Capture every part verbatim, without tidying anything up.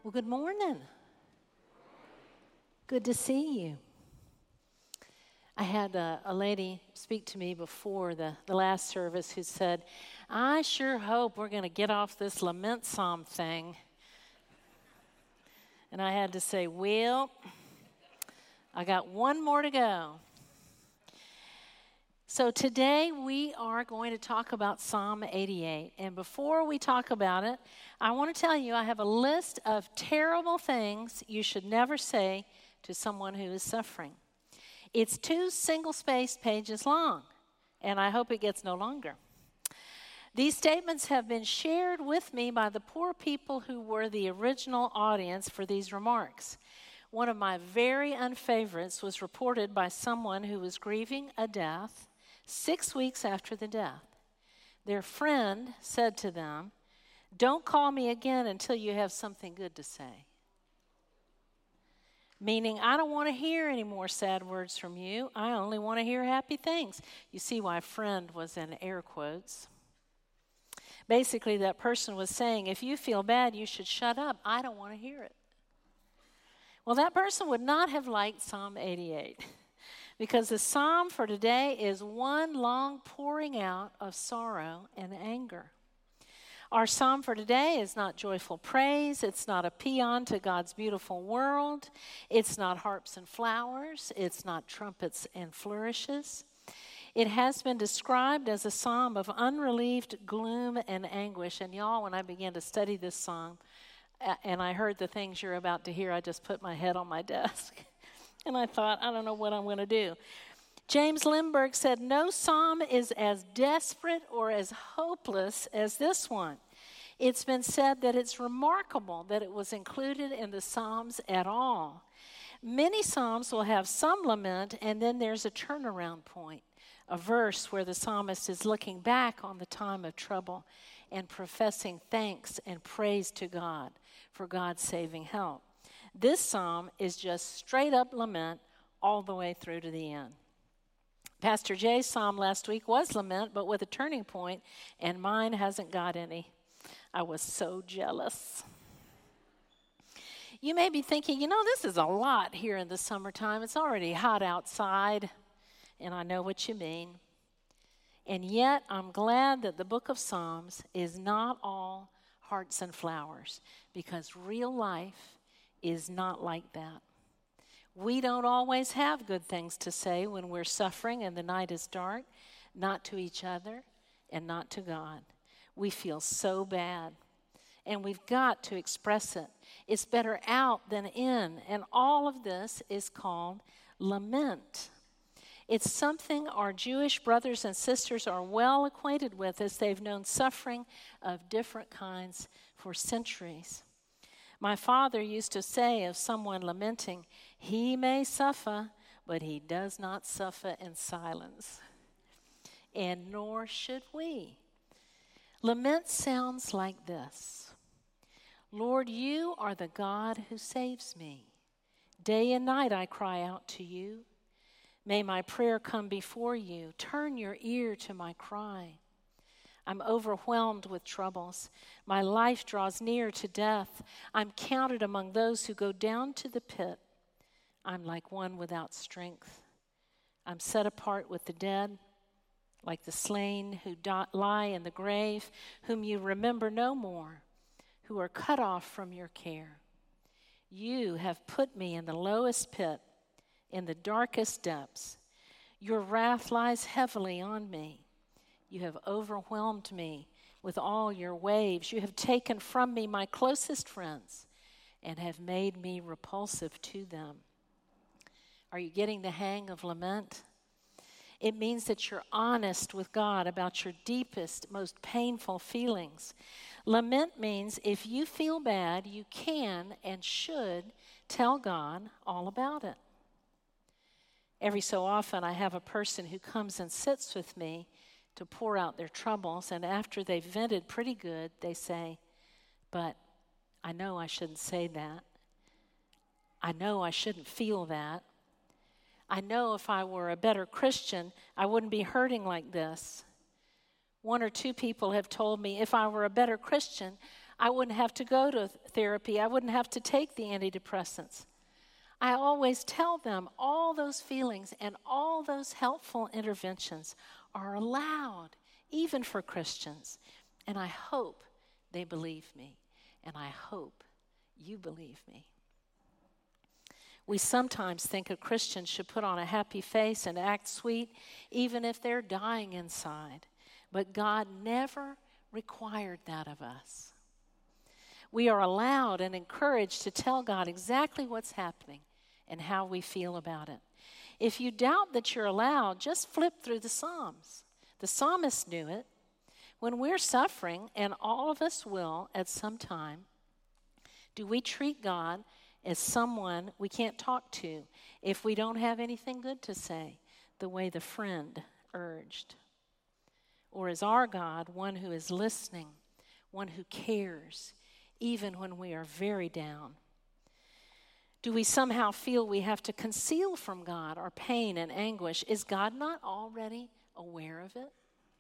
Well, good morning. Good to see you. I had a, a lady speak to me before the, the last service who said, I sure hope we're going to get off this lament psalm thing. And I had to say, well, I got one more to go. So today we are going to talk about Psalm eighty-eight. And before we talk about it, I want to tell you I have a list of terrible things you should never say to someone who is suffering. It's two single-spaced pages long, and I hope it gets no longer. These statements have been shared with me by the poor people who were the original audience for these remarks. One of my very unfavorites was reported by someone who was grieving a death six weeks after the death. Their friend said to them, "Don't call me again until you have something good to say." Meaning, I don't want to hear any more sad words from you. I only want to hear happy things. You see why friend was in air quotes. Basically, that person was saying, if you feel bad, you should shut up. I don't want to hear it. Well, that person would not have liked Psalm eighty-eight. Because the psalm for today is one long pouring out of sorrow and anger. Our psalm for today is not joyful praise. It's not a paean to God's beautiful world. It's not harps and flowers. It's not trumpets and flourishes. It has been described as a psalm of unrelieved gloom and anguish. And y'all, when I began to study this psalm, and I heard the things you're about to hear, I just put my head on my desk. And I thought, I don't know what I'm going to do. James Lindbergh said, no psalm is as desperate or as hopeless as this one. It's been said that it's remarkable that it was included in the Psalms at all. Many psalms will have some lament, and then there's a turnaround point, a verse where the psalmist is looking back on the time of trouble and professing thanks and praise to God for God's saving help. This psalm is just straight up lament all the way through to the end. Pastor Jay's psalm last week was lament, but with a turning point, and mine hasn't got any. I was so jealous. You may be thinking, you know, this is a lot here in the summertime. It's already hot outside, and I know what you mean. And yet, I'm glad that the book of Psalms is not all hearts and flowers, because real life is not like that. We don't always have good things to say when we're suffering and the night is dark, not to each other and not to God. We feel so bad, and we've got to express it. It's better out than in, and all of this is called lament. It's something our Jewish brothers and sisters are well acquainted with, as they've known suffering of different kinds for centuries. My father used to say of someone lamenting, he may suffer, but he does not suffer in silence. And nor should we. Lament sounds like this. Lord, you are the God who saves me. Day and night I cry out to you. May my prayer come before you. Turn your ear to my cry. I'm overwhelmed with troubles. My life draws near to death. I'm counted among those who go down to the pit. I'm like one without strength. I'm set apart with the dead, like the slain who die, lie in the grave, whom you remember no more, who are cut off from your care. You have put me in the lowest pit, in the darkest depths. Your wrath lies heavily on me. You have overwhelmed me with all your waves. You have taken from me my closest friends and have made me repulsive to them. Are you getting the hang of lament? It means that you're honest with God about your deepest, most painful feelings. Lament means if you feel bad, you can and should tell God all about it. Every so often, I have a person who comes and sits with me to pour out their troubles, and after they've vented pretty good, they say, but I know I shouldn't say that. I know I shouldn't feel that. I know if I were a better Christian, I wouldn't be hurting like this. One or two people have told me if I were a better Christian, I wouldn't have to go to therapy. I wouldn't have to take the antidepressants. I always tell them all those feelings and all those helpful interventions are allowed, even for Christians. And I hope they believe me, and I hope you believe me. We sometimes think a Christian should put on a happy face and act sweet, even if they're dying inside. But God never required that of us. We are allowed and encouraged to tell God exactly what's happening and how we feel about it. If you doubt that you're allowed, just flip through the Psalms. The psalmist knew it. When we're suffering, and all of us will at some time, do we treat God as someone we can't talk to if we don't have anything good to say, the way the friend urged? Or is our God one who is listening, one who cares, even when we are very down? Do we somehow feel we have to conceal from God our pain and anguish? Is God not already aware of it?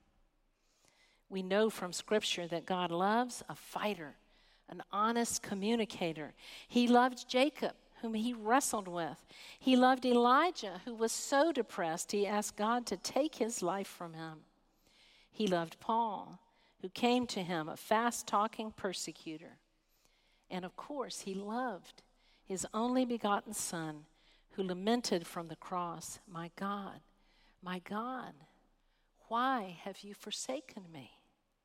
We know from Scripture that God loves a fighter, an honest communicator. He loved Jacob, whom he wrestled with. He loved Elijah, who was so depressed he asked God to take his life from him. He loved Paul, who came to him, a fast-talking persecutor. And of course, he loved his only begotten Son, who lamented from the cross, "My God, my God, why have you forsaken me?"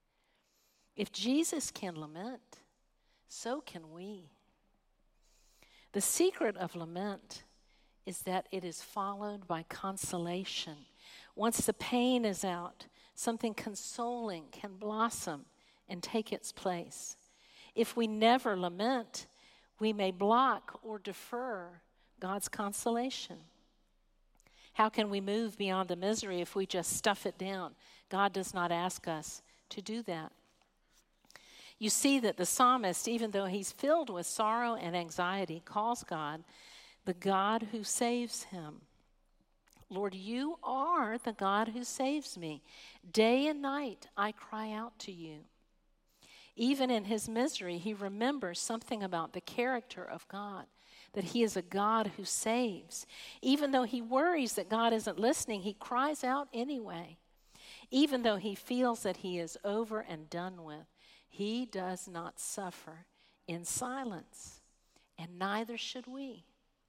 If Jesus can lament, so can we. The secret of lament is that it is followed by consolation. Once the pain is out, something consoling can blossom and take its place. If we never lament, we may block or defer God's consolation. How can we move beyond the misery if we just stuff it down? God does not ask us to do that. You see that the psalmist, even though he's filled with sorrow and anxiety, calls God the God who saves him. Lord, you are the God who saves me. Day and night I cry out to you. Even in his misery, he remembers something about the character of God, that he is a God who saves. Even though he worries that God isn't listening, he cries out anyway. Even though he feels that he is over and done with, he does not suffer in silence, and neither should we.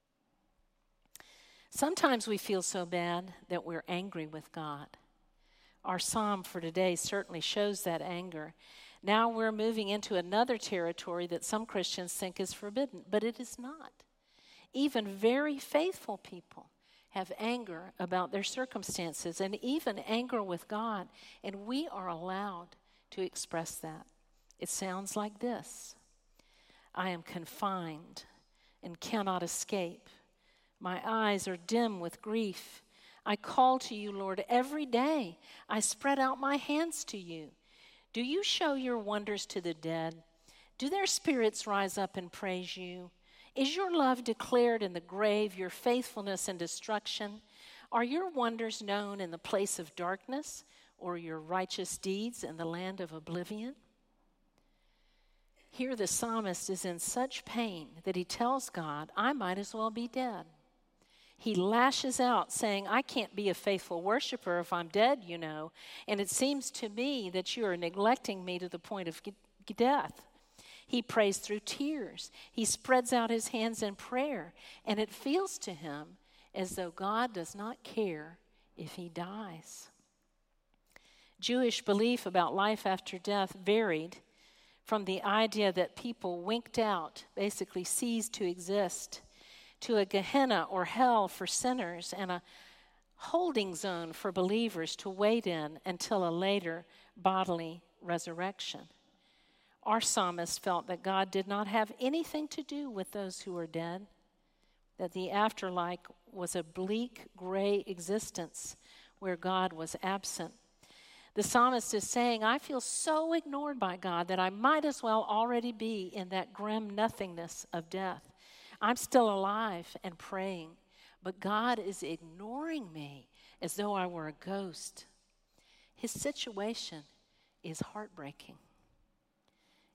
Sometimes we feel so bad that we're angry with God. Our psalm for today certainly shows that anger. Now we're moving into another territory that some Christians think is forbidden, but it is not. Even very faithful people have anger about their circumstances and even anger with God, and we are allowed to express that. It sounds like this: I am confined and cannot escape. My eyes are dim with grief. I call to you, Lord, every day. I spread out my hands to you. Do you show your wonders to the dead? Do their spirits rise up and praise you? Is your love declared in the grave, your faithfulness in destruction? Are your wonders known in the place of darkness, or your righteous deeds in the land of oblivion? Here the psalmist is in such pain that he tells God, I might as well be dead. He lashes out saying, I can't be a faithful worshiper if I'm dead, you know, and it seems to me that you are neglecting me to the point of death. He prays through tears. He spreads out his hands in prayer, and it feels to him as though God does not care if he dies. Jewish belief about life after death varied from the idea that people winked out, basically ceased to exist, to a Gehenna or hell for sinners and a holding zone for believers to wait in until a later bodily resurrection. Our psalmist felt that God did not have anything to do with those who were dead, that the afterlife was a bleak, gray existence where God was absent. The psalmist is saying, I feel so ignored by God that I might as well already be in that grim nothingness of death. I'm still alive and praying, but God is ignoring me as though I were a ghost. His situation is heartbreaking.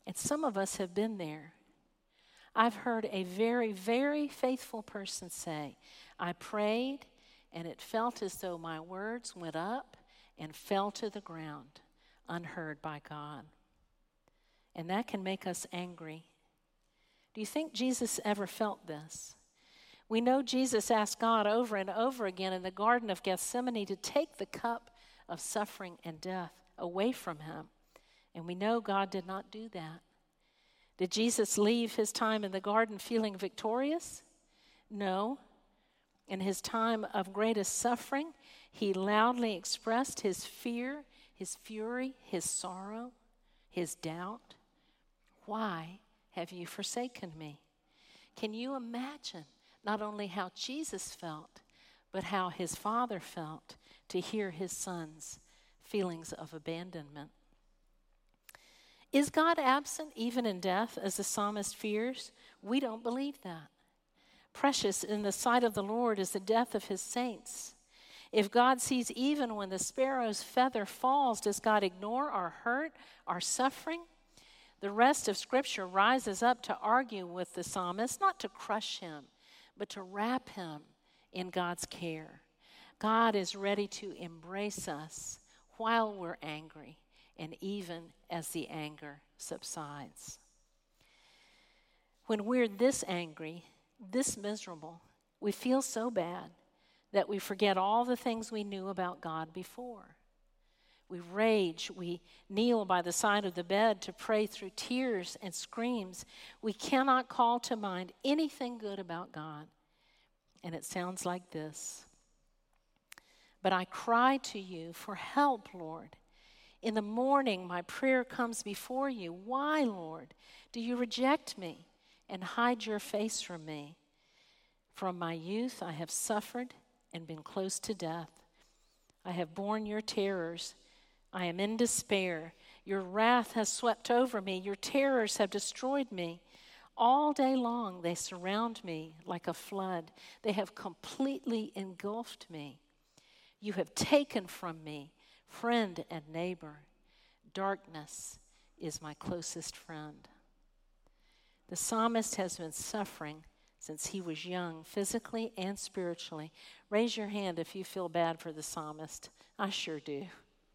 And some of us have been there. I've heard a very, very faithful person say, I prayed and it felt as though my words went up and fell to the ground, unheard by God. And that can make us angry. Do you think Jesus ever felt this? We know Jesus asked God over and over again in the Garden of Gethsemane to take the cup of suffering and death away from him. And we know God did not do that. Did Jesus leave his time in the garden feeling victorious? No. In his time of greatest suffering, he loudly expressed his fear, his fury, his sorrow, his doubt. Why have you forsaken me? Can you imagine not only how Jesus felt, but how his Father felt to hear his son's feelings of abandonment? Is God absent even in death, as the psalmist fears? We don't believe that. Precious in the sight of the Lord is the death of his saints. If God sees even when the sparrow's feather falls, does God ignore our hurt, our suffering? The rest of Scripture rises up to argue with the psalmist, not to crush him, but to wrap him in God's care. God is ready to embrace us while we're angry, and even as the anger subsides. When we're this angry, this miserable, we feel so bad that we forget all the things we knew about God before. We rage, we kneel by the side of the bed to pray through tears and screams. We cannot call to mind anything good about God. And it sounds like this. But I cry to you for help, Lord. In the morning, my prayer comes before you. Why, Lord, do you reject me and hide your face from me? From my youth, I have suffered and been close to death. I have borne your terrors. I am in despair. Your wrath has swept over me. Your terrors have destroyed me. All day long, they surround me like a flood. They have completely engulfed me. You have taken from me friend and neighbor. Darkness is my closest friend. The psalmist has been suffering since he was young, physically and spiritually. Raise your hand if you feel bad for the psalmist. I sure do.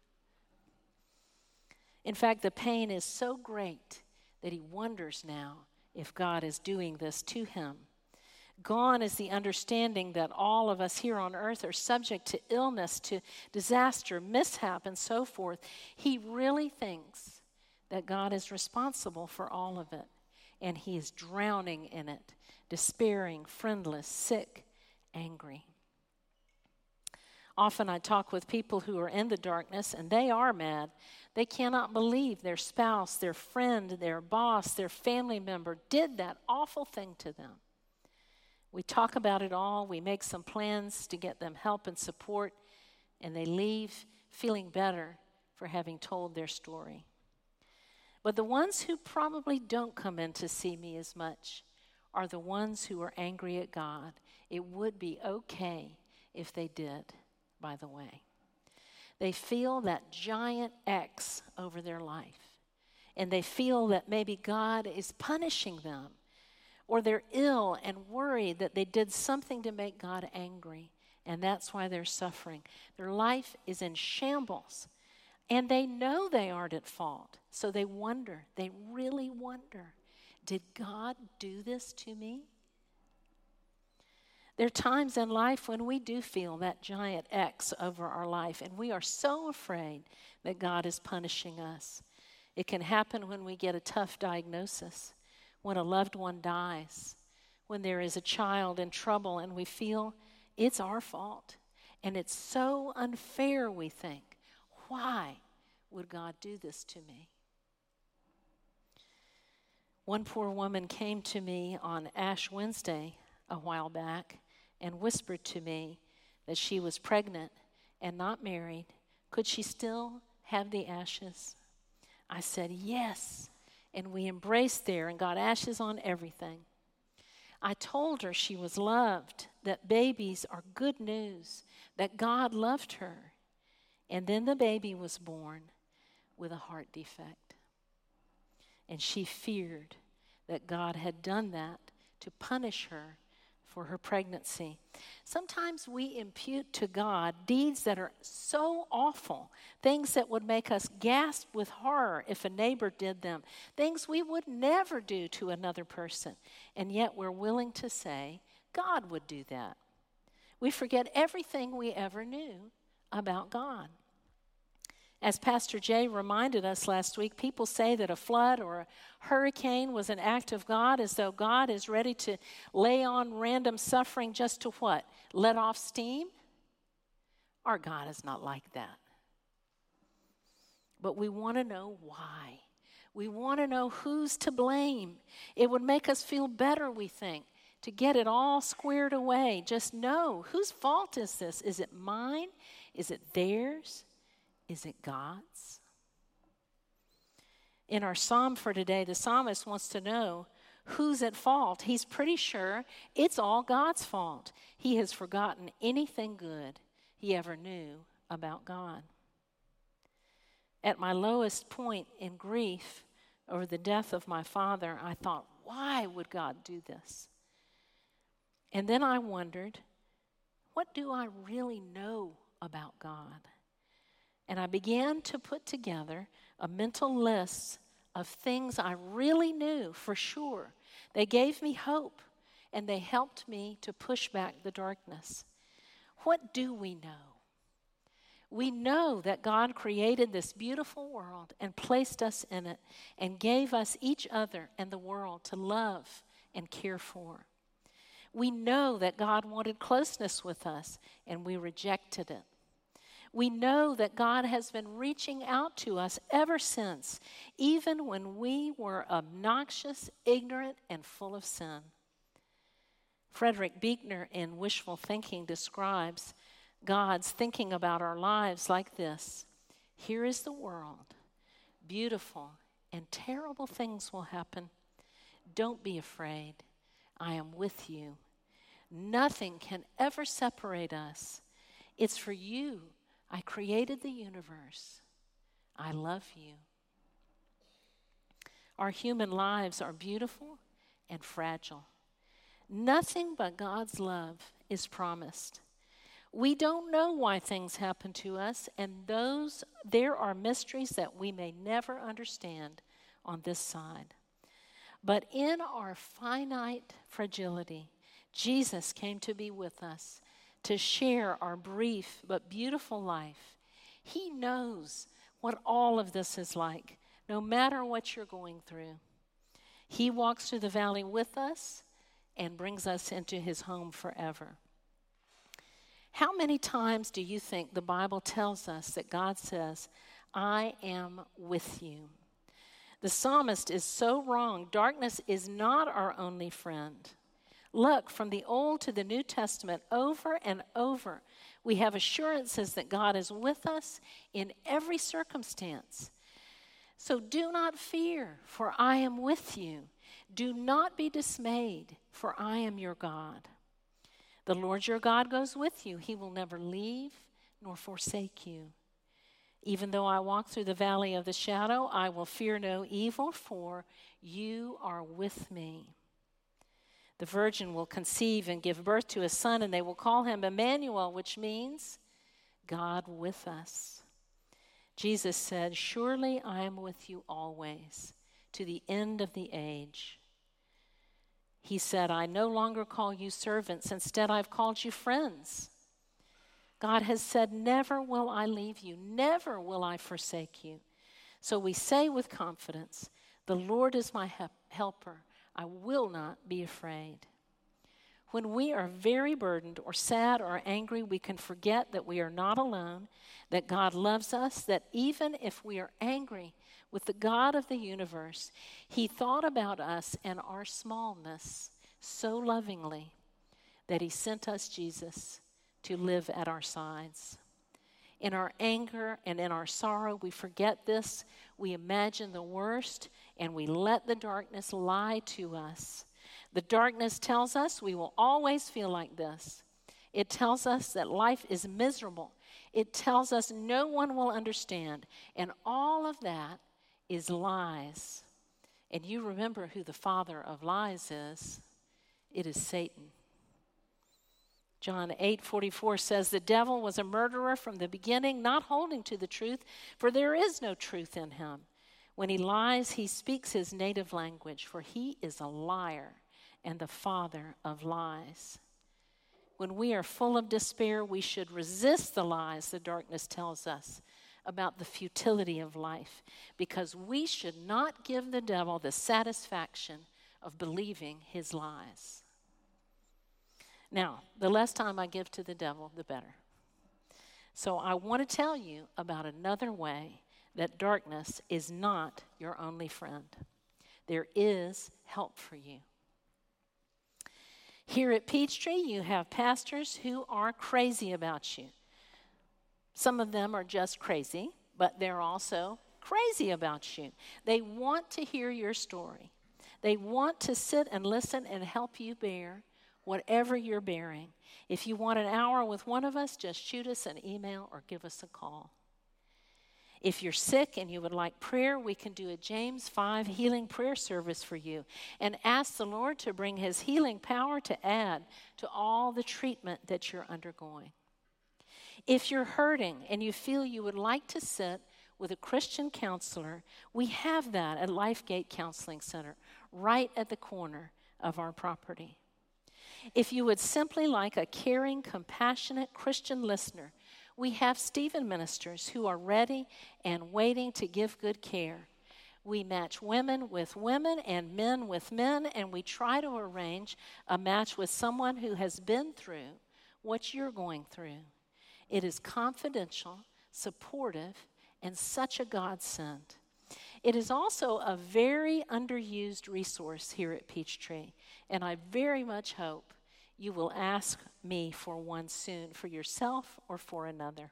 In fact, the pain is so great that he wonders now if God is doing this to him. Gone is the understanding that all of us here on earth are subject to illness, to disaster, mishap, and so forth. He really thinks that God is responsible for all of it, and he is drowning in it, despairing, friendless, sick, angry. Often I talk with people who are in the darkness, and they are mad. They cannot believe their spouse, their friend, their boss, their family member did that awful thing to them. We talk about it all. We make some plans to get them help and support, and they leave feeling better for having told their story. But the ones who probably don't come in to see me as much are the ones who are angry at God. It would be okay if they did, by the way. They feel that giant X over their life, and they feel that maybe God is punishing them, or they're ill and worried that they did something to make God angry, and that's why they're suffering. Their life is in shambles, and they know they aren't at fault, so they wonder, they really wonder, did God do this to me? There are times in life when we do feel that giant X over our life, and we are so afraid that God is punishing us. It can happen when we get a tough diagnosis, when a loved one dies, when there is a child in trouble, and we feel it's our fault. And it's so unfair, we think. Why would God do this to me? One poor woman came to me on Ash Wednesday a while back and whispered to me that she was pregnant and not married. Could she still have the ashes? I said, yes. And we embraced there and got ashes on everything. I told her she was loved, that babies are good news, that God loved her. And then the baby was born with a heart defect. and she feared that God had done that to punish her for her pregnancy. Sometimes we impute to God deeds that are so awful, things that would make us gasp with horror if a neighbor did them, things we would never do to another person, and yet we're willing to say, God would do that. We forget everything we ever knew about God. As Pastor Jay reminded us last week, people say that a flood or a hurricane was an act of God, as though God is ready to lay on random suffering just to what? Let off steam? Our God is not like that. But we want to know why. We want to know who's to blame. It would make us feel better, we think, to get it all squared away. Just know, whose fault is this? Is it mine? Is it theirs? Is it God's? In our psalm for today, the psalmist wants to know who's at fault. He's pretty sure it's all God's fault. He has forgotten anything good he ever knew about God. At my lowest point in grief over the death of my father, I thought, why would God do this? And then I wondered, what do I really know about God? And I began to put together a mental list of things I really knew for sure. They gave me hope, and they helped me to push back the darkness. What do we know? We know that God created this beautiful world and placed us in it and gave us each other and the world to love and care for. We know that God wanted closeness with us, and we rejected it. We know that God has been reaching out to us ever since, even when we were obnoxious, ignorant, and full of sin. Frederick Buechner in Wishful Thinking describes God's thinking about our lives like this: here is the world, beautiful, and terrible things will happen. Don't be afraid. I am with you. Nothing can ever separate us. It's for you I created the universe. I love you. Our human lives are beautiful and fragile. Nothing but God's love is promised. We don't know why things happen to us, and those there are mysteries that we may never understand on this side. But in our finite fragility, Jesus came to be with us, to share our brief but beautiful life. He knows what all of this is like, no matter what you're going through. He walks through the valley with us and brings us into his home forever. How many times do you think the Bible tells us that God says, I am with you? The psalmist is so wrong. Darkness is not our only friend. Look, from the Old to the New Testament, over and over, we have assurances that God is with us in every circumstance. So do not fear, for I am with you. Do not be dismayed, for I am your God. The Lord your God goes with you. He will never leave nor forsake you. Even though I walk through the valley of the shadow, I will fear no evil, for you are with me. The virgin will conceive and give birth to a son, and they will call him Emmanuel, which means God with us. Jesus said, surely I am with you always, to the end of the age. He said, I no longer call you servants. Instead, I've called you friends. God has said, never will I leave you. Never will I forsake you. So we say with confidence, the Lord is my helper. I will not be afraid. When we are very burdened or sad or angry, we can forget that we are not alone, that God loves us, that even if we are angry with the God of the universe, he thought about us and our smallness so lovingly that he sent us Jesus to live at our sides. In our anger and in our sorrow, we forget this. We imagine the worst, and we let the darkness lie to us. The darkness tells us we will always feel like this. It tells us that life is miserable. It tells us no one will understand. And all of that is lies. And you remember who the father of lies is. It is Satan. John eight forty-four says, the devil was a murderer from the beginning, not holding to the truth, for there is no truth in him. When he lies, he speaks his native language, for he is a liar and the father of lies. When we are full of despair, we should resist the lies the darkness tells us about the futility of life, because we should not give the devil the satisfaction of believing his lies. Now, the less time I give to the devil, the better. So I want to tell you about another way that darkness is not your only friend. There is help for you. Here at Peachtree, you have pastors who are crazy about you. Some of them are just crazy, but they're also crazy about you. They want to hear your story. They want to sit and listen and help you bear whatever you're bearing. If you want an hour with one of us, just shoot us an email or give us a call. If you're sick and you would like prayer, we can do a James five healing prayer service for you and ask the Lord to bring his healing power to add to all the treatment that you're undergoing. If you're hurting and you feel you would like to sit with a Christian counselor, we have that at Lifegate Counseling Center, right at the corner of our property. If you would simply like a caring, compassionate Christian listener, we have Stephen ministers who are ready and waiting to give good care. We match women with women and men with men, and we try to arrange a match with someone who has been through what you're going through. It is confidential, supportive, and such a godsend. It is also a very underused resource here at Peachtree, and I very much hope you will ask me for one soon, for yourself or for another.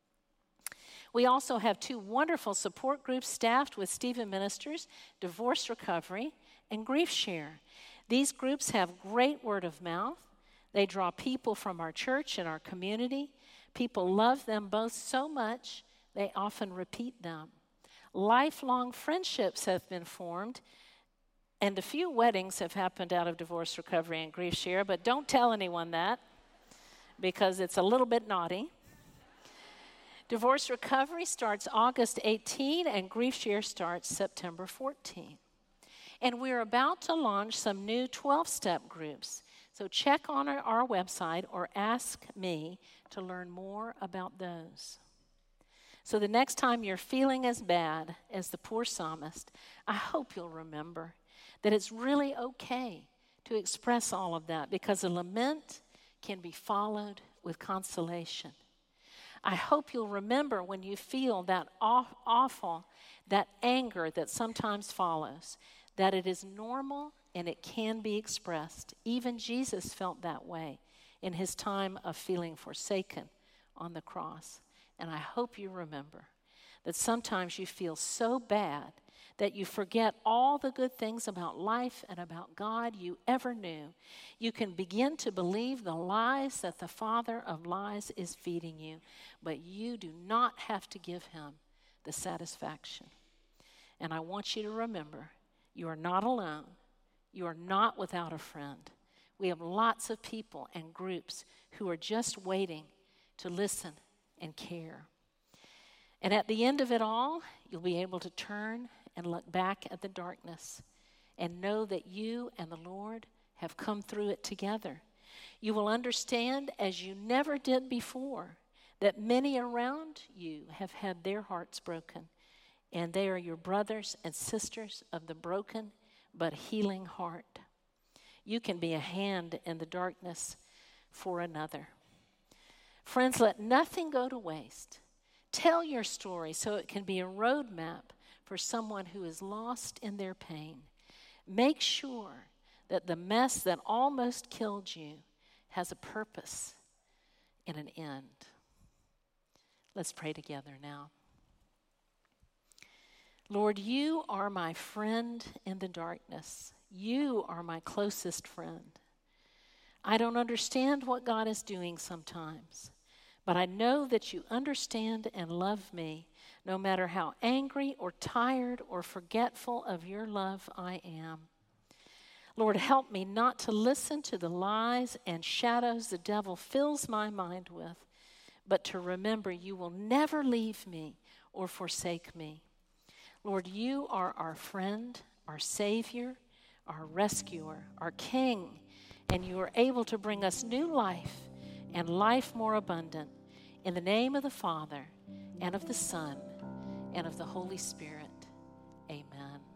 We also have two wonderful support groups staffed with Stephen ministers, Divorce Recovery and Grief Share. These groups have great word of mouth. They draw people from our church and our community. People love them both so much, they often repeat them. Lifelong friendships have been formed, and a few weddings have happened out of Divorce Recovery and Grief Share, but don't tell anyone that because it's a little bit naughty. Divorce Recovery starts August eighteenth, and Grief Share starts September fourteenth. And we're about to launch some new twelve-step groups. So check on our, our website or ask me to learn more about those. So the next time you're feeling as bad as the poor psalmist, I hope you'll remember that it's really okay to express all of that, because a lament can be followed with consolation. I hope you'll remember when you feel that aw- awful, that anger that sometimes follows, that it is normal and it can be expressed. Even Jesus felt that way in his time of feeling forsaken on the cross. And I hope you remember that sometimes you feel so bad that you forget all the good things about life and about God you ever knew. You can begin to believe the lies that the father of lies is feeding you, but you do not have to give him the satisfaction. And I want you to remember, you are not alone. You are not without a friend. We have lots of people and groups who are just waiting to listen and care. And at the end of it all, you'll be able to turn and look back at the darkness and know that you and the Lord have come through it together. You will understand, as you never did before, that many around you have had their hearts broken, and they are your brothers and sisters of the broken but healing heart. You can be a hand in the darkness for another. Friends, let nothing go to waste. Tell your story so it can be a roadmap for someone who is lost in their pain. Make sure that the mess that almost killed you has a purpose and an end. Let's pray together now. Lord, you are my friend in the darkness. You are my closest friend. I don't understand what God is doing sometimes, but I know that you understand and love me, no matter how angry or tired or forgetful of your love I am. Lord, help me not to listen to the lies and shadows the devil fills my mind with, but to remember you will never leave me or forsake me. Lord, you are our friend, our Savior, our rescuer, our King, and you are able to bring us new life and life more abundant. In the name of the Father, and of the Son, and of the Holy Spirit. Amen.